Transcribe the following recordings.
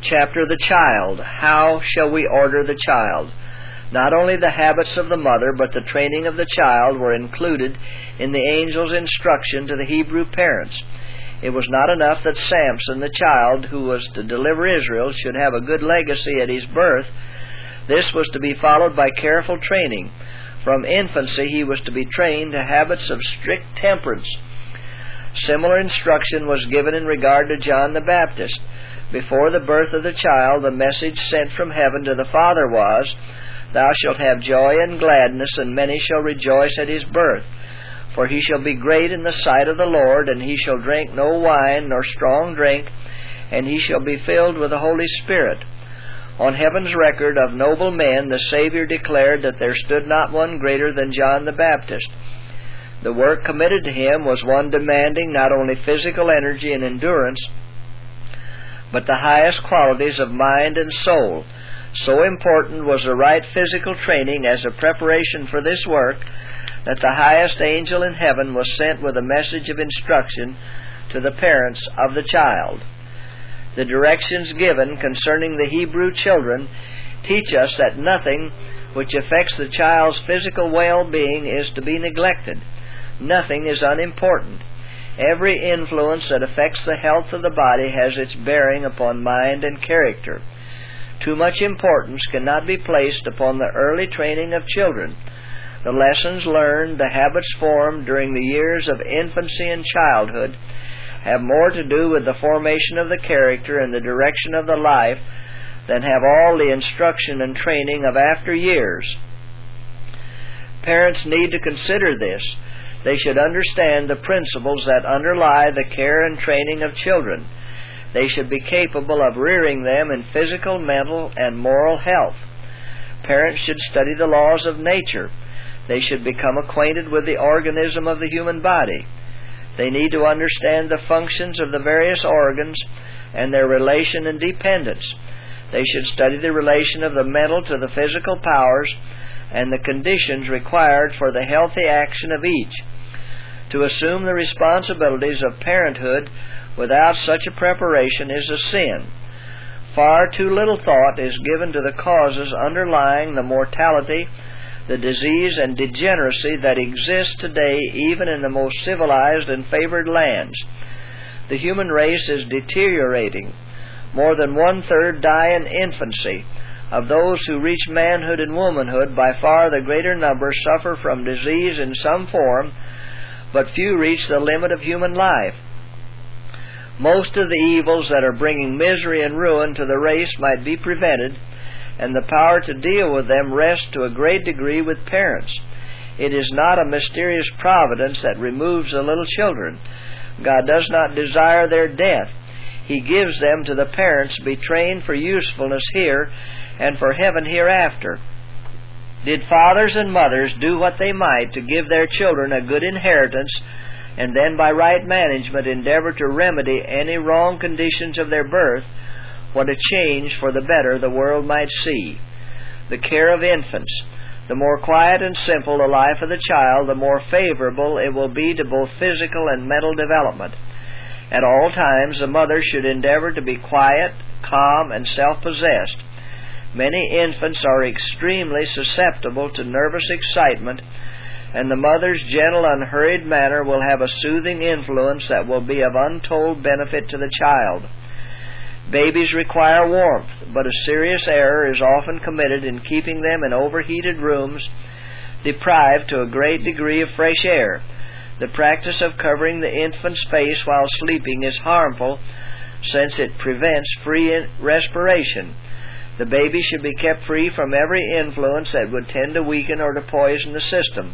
Chapter The Child. How shall we order the child? Not only the habits of the mother, but the training of the child were included in the angel's instruction to the Hebrew parents. It was not enough that Samson, the child who was to deliver Israel, should have a good legacy at his birth. This was to be followed by careful training. From infancy he was to be trained to habits of strict temperance. Similar instruction was given in regard to John the Baptist. Before the birth of the child, the message sent from heaven to the father was, "Thou shalt have joy and gladness, and many shall rejoice at his birth. For he shall be great in the sight of the Lord, and he shall drink no wine nor strong drink, and he shall be filled with the Holy Spirit." On heaven's record of noble men, the Savior declared that there stood not one greater than John the Baptist. The work committed to him was one demanding not only physical energy and endurance, but the highest qualities of mind and soul. So important was the right physical training as a preparation for this work that the highest angel in heaven was sent with a message of instruction to the parents of the child. The directions given concerning the Hebrew children teach us that nothing which affects the child's physical well-being is to be neglected. Nothing is unimportant. Every influence that affects the health of the body has its bearing upon mind and character. Too much importance cannot be placed upon the early training of children. The lessons learned, the habits formed during the years of infancy and childhood have more to do with the formation of the character and the direction of the life than have all the instruction and training of after years. Parents need to consider this. They should understand the principles that underlie the care and training of children. They should be capable of rearing them in physical, mental, and moral health. Parents should study the laws of nature. They should become acquainted with the organism of the human body. They need to understand the functions of the various organs and their relation and dependence. They should study the relation of the mental to the physical powers and the conditions required for the healthy action of each. To assume the responsibilities of parenthood without such a preparation is a sin. Far too little thought is given to the causes underlying the mortality, the disease, and degeneracy that exist today even in the most civilized and favored lands. The human race is deteriorating. More than 1/3 die in infancy. Of those who reach manhood and womanhood, by far the greater number suffer from disease in some form, but few reach the limit of human life. Most of the evils that are bringing misery and ruin to the race might be prevented, and the power to deal with them rests to a great degree with parents. It is not a mysterious providence that removes the little children. God does not desire their death. He gives them to the parents to be trained for usefulness here and for heaven hereafter. Did fathers and mothers do what they might to give their children a good inheritance, and then by right management endeavor to remedy any wrong conditions of their birth, what a change for the better the world might see. The care of infants. The more quiet and simple the life of the child, the more favorable it will be to both physical and mental development. At all times, the mother should endeavor to be quiet, calm, and self-possessed. Many infants are extremely susceptible to nervous excitement, and the mother's gentle, unhurried manner will have a soothing influence that will be of untold benefit to the child. Babies require warmth, but a serious error is often committed in keeping them in overheated rooms, deprived to a great degree of fresh air. The practice of covering the infant's face while sleeping is harmful, since it prevents free respiration. The baby should be kept free from every influence that would tend to weaken or to poison the system.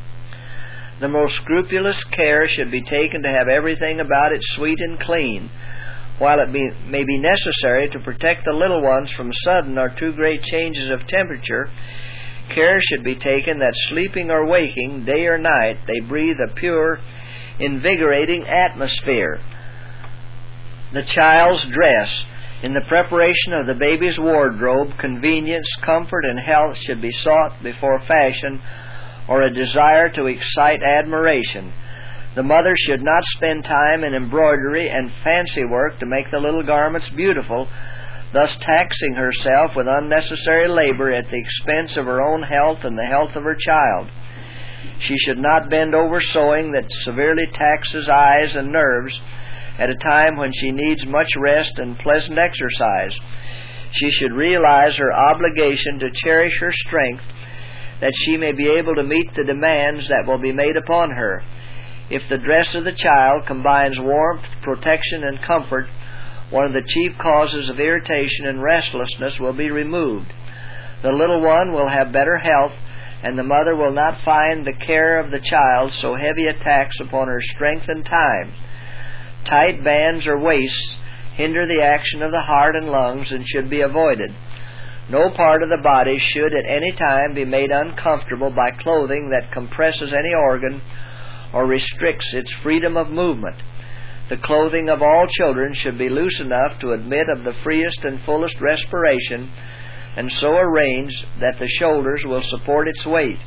The most scrupulous care should be taken to have everything about it sweet and clean. While it may be necessary to protect the little ones from sudden or too great changes of temperature, care should be taken that sleeping or waking, day or night, they breathe a pure, invigorating atmosphere. The child's dress. In the preparation of the baby's wardrobe, convenience, comfort, and health should be sought before fashion or a desire to excite admiration. The mother should not spend time in embroidery and fancy work to make the little garments beautiful, thus taxing herself with unnecessary labor at the expense of her own health and the health of her child. She should not bend over sewing that severely taxes eyes and nerves at a time when she needs much rest and pleasant exercise. She should realize her obligation to cherish her strength, that she may be able to meet the demands that will be made upon her. If the dress of the child combines warmth, protection, and comfort, one of the chief causes of irritation and restlessness will be removed. The little one will have better health, and the mother will not find the care of the child so heavy a tax upon her strength and time. Tight bands or waists hinder the action of the heart and lungs and should be avoided. No part of the body should at any time be made uncomfortable by clothing that compresses any organ or restricts its freedom of movement. The clothing of all children should be loose enough to admit of the freest and fullest respiration, and so arranged that the shoulders will support its weight.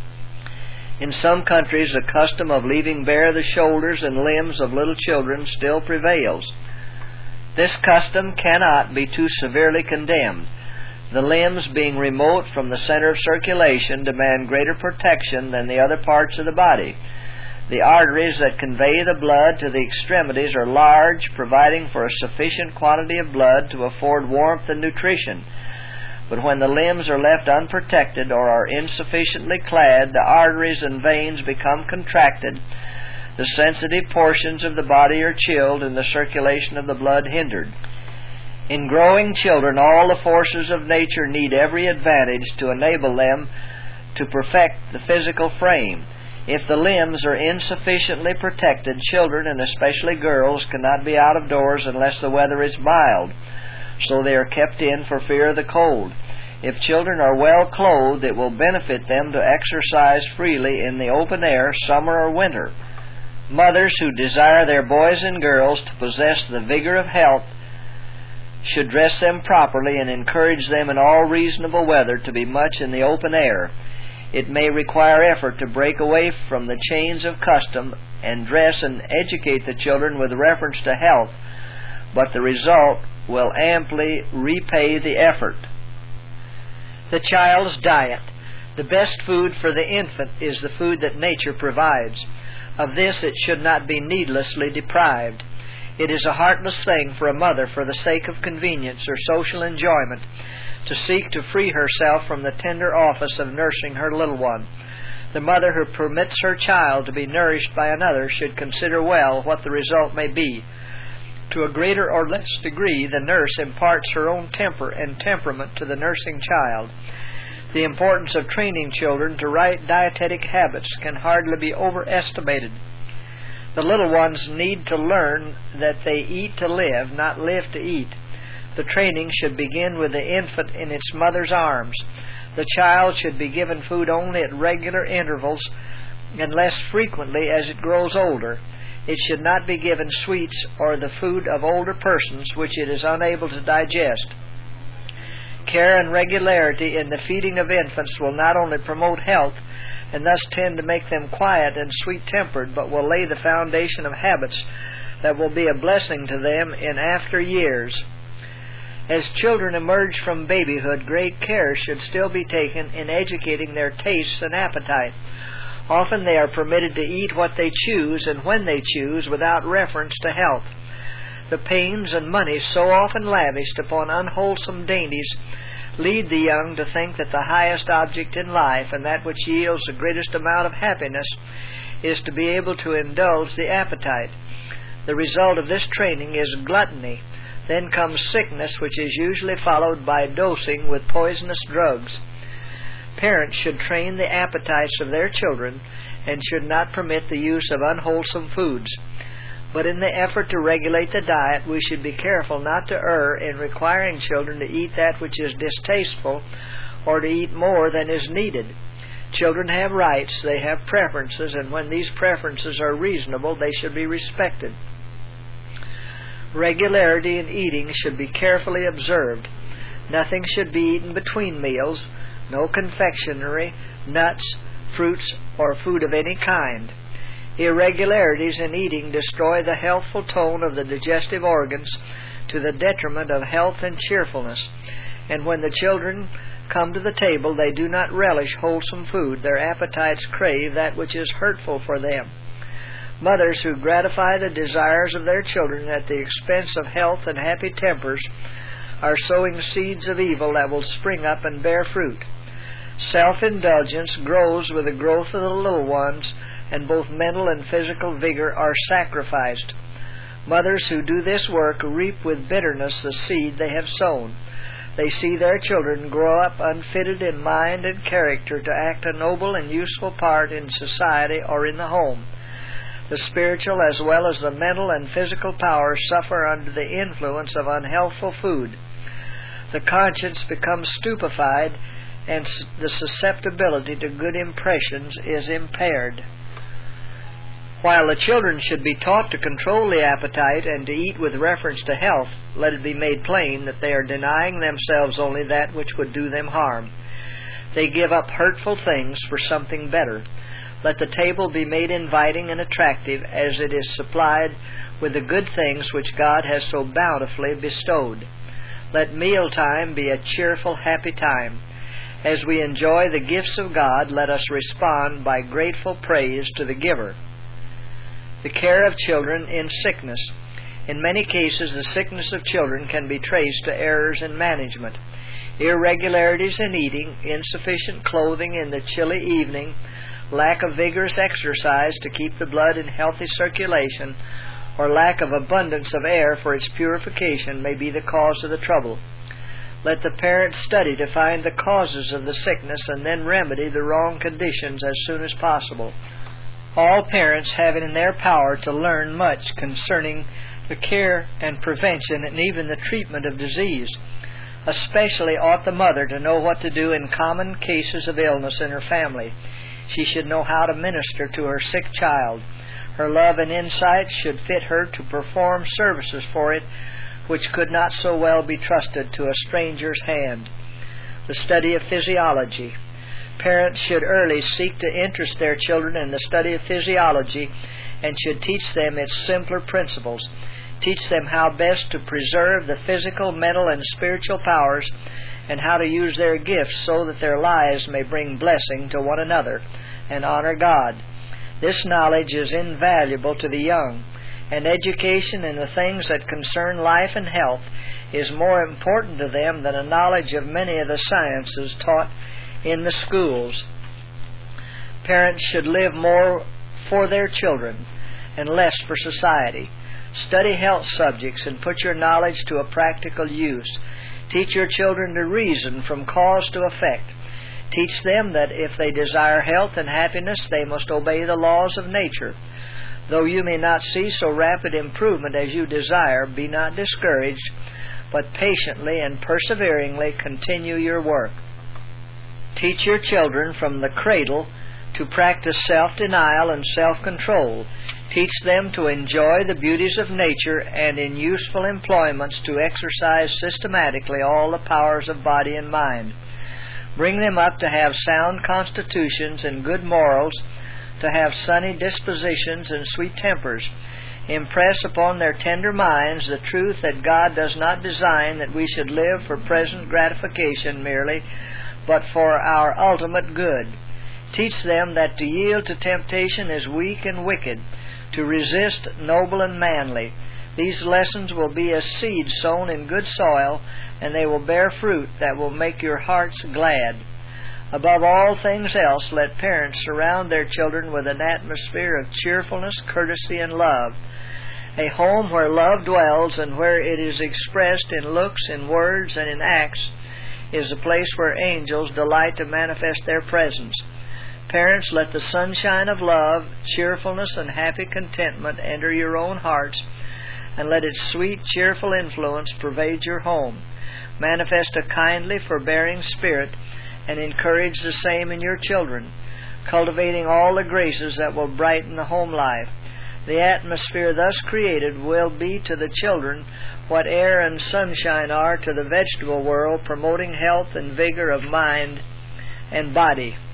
In some countries, the custom of leaving bare the shoulders and limbs of little children still prevails. This custom cannot be too severely condemned. The limbs, being remote from the center of circulation, demand greater protection than the other parts of the body. The arteries that convey the blood to the extremities are large, providing for a sufficient quantity of blood to afford warmth and nutrition. But when the limbs are left unprotected or are insufficiently clad, the arteries and veins become contracted, the sensitive portions of the body are chilled, and the circulation of the blood hindered. In growing children, all the forces of nature need every advantage to enable them to perfect the physical frame. If the limbs are insufficiently protected, children, and especially girls, cannot be out of doors unless the weather is mild, so they are kept in for fear of the cold. If children are well clothed, it will benefit them to exercise freely in the open air, summer or winter. Mothers who desire their boys and girls to possess the vigor of health should dress them properly and encourage them in all reasonable weather to be much in the open air. It may require effort to break away from the chains of custom and dress and educate the children with reference to health, but the result will amply repay the effort. The child's diet. The best food for the infant is the food that nature provides. Of this it should not be needlessly deprived. It is a heartless thing for a mother, for the sake of convenience or social enjoyment, to seek to free herself from the tender office of nursing her little one. The mother who permits her child to be nourished by another should consider well what the result may be. To a greater or less degree, the nurse imparts her own temper and temperament to the nursing child. The importance of training children to right dietetic habits can hardly be overestimated. The little ones need to learn that they eat to live, not live to eat. The training should begin with the infant in its mother's arms. The child should be given food only at regular intervals and less frequently as it grows older. It should not be given sweets or the food of older persons which it is unable to digest. Care and regularity in the feeding of infants will not only promote health and thus tend to make them quiet and sweet-tempered, but will lay the foundation of habits that will be a blessing to them in after years. As children emerge from babyhood, great care should still be taken in educating their tastes and appetite. Often they are permitted to eat what they choose and when they choose without reference to health. The pains and money so often lavished upon unwholesome dainties lead the young to think that the highest object in life and that which yields the greatest amount of happiness is to be able to indulge the appetite. The result of this training is gluttony. Then comes sickness, which is usually followed by dosing with poisonous drugs. Parents should train the appetites of their children and should not permit the use of unwholesome foods. But in the effort to regulate the diet, we should be careful not to err in requiring children to eat that which is distasteful or to eat more than is needed. Children have rights, they have preferences, and when these preferences are reasonable, they should be respected. Regularity in eating should be carefully observed. Nothing should be eaten between meals, no confectionery, nuts, fruits, or food of any kind. Irregularities in eating destroy the healthful tone of the digestive organs to the detriment of health and cheerfulness. And when the children come to the table, they do not relish wholesome food. Their appetites crave that which is hurtful for them. Mothers who gratify the desires of their children at the expense of health and happy tempers are sowing seeds of evil that will spring up and bear fruit. Self-indulgence grows with the growth of the little ones, and both mental and physical vigor are sacrificed. Mothers who do this work reap with bitterness the seed they have sown. They see their children grow up unfitted in mind and character to act a noble and useful part in society or in the home. The spiritual as well as the mental and physical powers suffer under the influence of unhealthful food. The conscience becomes stupefied, and the susceptibility to good impressions is impaired. While the children should be taught to control the appetite and to eat with reference to health, let it be made plain that they are denying themselves only that which would do them harm. They give up hurtful things for something better. Let the table be made inviting and attractive, as it is supplied with the good things which God has so bountifully bestowed. Let mealtime be a cheerful, happy time. As we enjoy the gifts of God, let us respond by grateful praise to the giver. The care of children in sickness. In many cases, the sickness of children can be traced to errors in management. Irregularities in eating, insufficient clothing in the chilly evening, lack of vigorous exercise to keep the blood in healthy circulation, or lack of abundance of air for its purification may be the cause of the trouble. Let the parents study to find the causes of the sickness and then remedy the wrong conditions as soon as possible. All parents have it in their power to learn much concerning the care and prevention and even the treatment of disease. Especially ought the mother to know what to do in common cases of illness in her family. She should know how to minister to her sick child. Her love and insight should fit her to perform services for it which could not so well be trusted to a stranger's hand. The study of physiology. Parents should early seek to interest their children in the study of physiology and should teach them its simpler principles. Teach them how best to preserve the physical, mental, and spiritual powers and how to use their gifts so that their lives may bring blessing to one another and honor God. This knowledge is invaluable to the young, and education in the things that concern life and health is more important to them than a knowledge of many of the sciences taught in the schools. Parents should live more for their children and less for society. Study health subjects and put your knowledge to a practical use. Teach your children to reason from cause to effect. Teach them that if they desire health and happiness, they must obey the laws of nature. Though you may not see so rapid improvement as you desire, be not discouraged, but patiently and perseveringly continue your work. Teach your children from the cradle to practice self-denial and self-control. Teach them to enjoy the beauties of nature and in useful employments to exercise systematically all the powers of body and mind. Bring them up to have sound constitutions and good morals, to have sunny dispositions and sweet tempers. Impress upon their tender minds the truth that God does not design that we should live for present gratification merely, but for our ultimate good. Teach them that to yield to temptation is weak and wicked, to resist noble and manly. These lessons will be as seed sown in good soil, and they will bear fruit that will make your hearts glad. Above all things else, let parents surround their children with an atmosphere of cheerfulness, courtesy, and love. A home where love dwells and where it is expressed in looks, in words, and in acts is a place where angels delight to manifest their presence. Parents, let the sunshine of love, cheerfulness, and happy contentment enter your own hearts, and let its sweet, cheerful influence pervade your home. Manifest a kindly, forbearing spirit, and encourage the same in your children, cultivating all the graces that will brighten the home life. The atmosphere thus created will be to the children what air and sunshine are to the vegetable world, promoting health and vigor of mind and body.